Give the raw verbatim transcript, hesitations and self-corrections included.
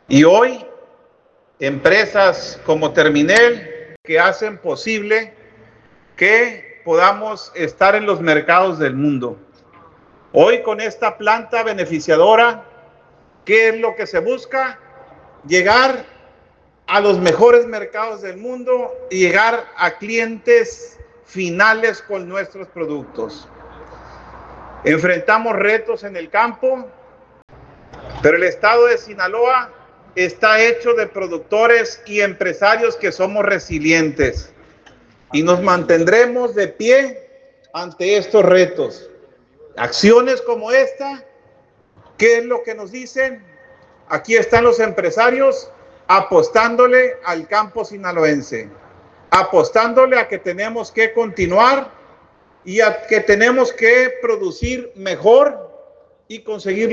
Y hoy, empresas como Terminel que hacen posible que podamos estar en los mercados del mundo. Hoy con esta planta beneficiadora, ¿qué es lo que se busca? Llegar a los mejores mercados del mundo y llegar a clientes finales con nuestros productos. Enfrentamos retos en el campo, pero el estado de Sinaloa está hecho de productores y empresarios que somos resilientes y nos mantendremos de pie ante estos retos. Acciones como esta, ¿qué es lo que nos dicen? Aquí están los empresarios apostándole al campo sinaloense, apostándole a que tenemos que continuar y a que tenemos que producir mejor y conseguir